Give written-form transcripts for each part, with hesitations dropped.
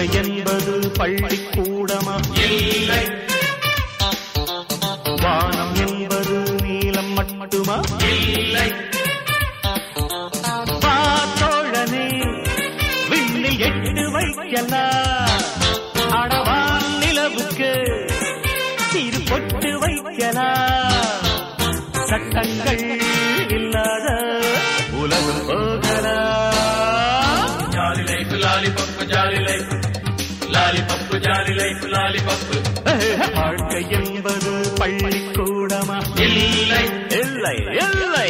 வாழ்க்கை என்பது பள்ளிக்கூடமா? இல்லை. வானம் என்பது நீலம் மட்டுமா? இல்லை. தோழனே விண்ணில் எட்டு வைக்கலாம், அடவான் நிலவுக்கு சிறு பொட்டு வைக்கலாம். சட்டங்கள் இல்லாத உலகம் போகலாம். Jolly life lollipop, jolly life lollipop, jolly life lollipop. வாழ்க்கை என்பது பள்ளிக்கூடமா? இல்லை இல்லை இல்லை.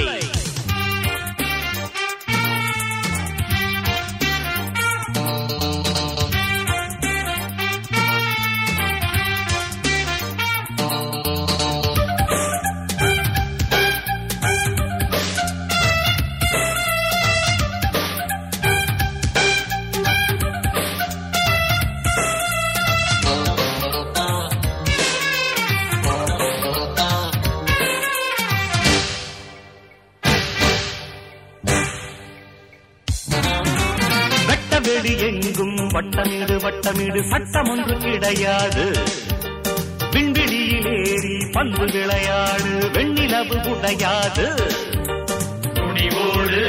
வெடி எங்கும் வட்டமீடு வட்டமீடு, சட்டம் ஒன்று கிடையாது. விண்வெளியில் ஏறி பந்து விளையாடு, வெண்ணிலவு உடையாது. துணிவோடு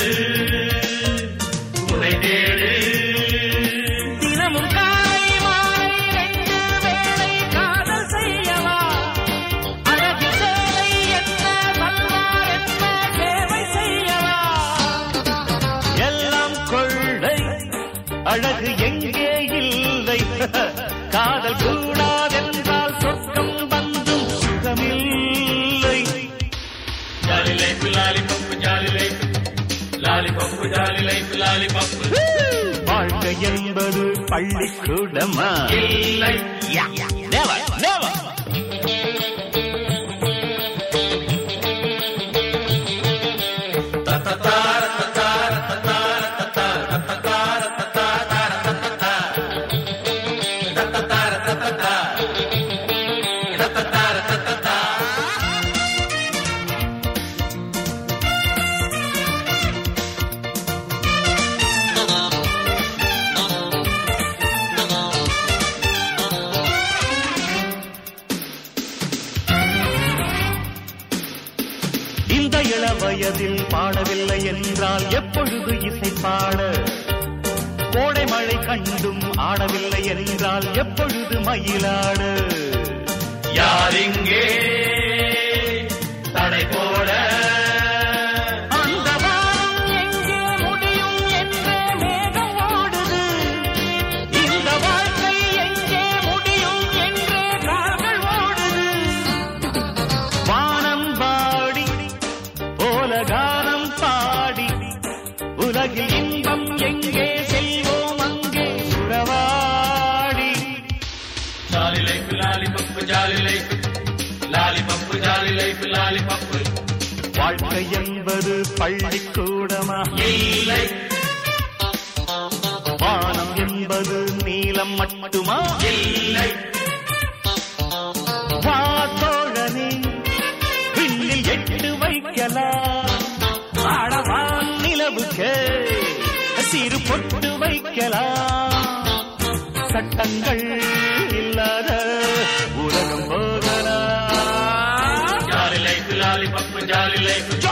துணை தேடு, தினமும் காலை மாலை 2 வேளை காதல் செய்யவா. அழகு சேவை என்ன, பல்வார் என்ன சேவை செய்யவா. எல்லாம் கொள்ளை, அழகு எங்கே இல்லை. காதல் கூடாதென்றால் சொர்க்கம் வந்தும் சுகமில்லை. Jolly life lollipop, jolly life lollipop, jolly life lollipop. வாழ்க்கை என்பது பள்ளிக்கூடமா? இல்லை. Never, never. இந்த இள வயதில் பாடவில்லை என்றால் எப்பொழுது இசை பாட? கோடை மழை கண்டும் ஆடவில்லை என்றால் எப்பொழுது மயிலாட? யாரிங்கே தடை போட? அந்த வானம் எங்கே முடியும் என்றே மேகம் ஓடுது. இந்த வாழ்க்கை எங்கே முடியும் என்றே காதல் ஓடுது. வானம் பாடி போலகானம் பாடி, உலகில் இன்பம் எங்கே செல்வோம் அங்கே உறவாடி. Jolly life lollipop, jolly life lollipop, jolly life lollipop. வாழ்க்கை என்பது பள்ளிக்கூடமா? இல்லை. வானம் என்பது நீலம் மட்டுமா? இல்லை. வா தோழனே விண்ணில் எட்டு வைக்கலாம், அடவான் நிலவுக்கு சிறு பொட்டு வைக்கலாம். சட்டங்கள் இல்லாத உலகம் போகலாம். Jolly life lollipop, jolly life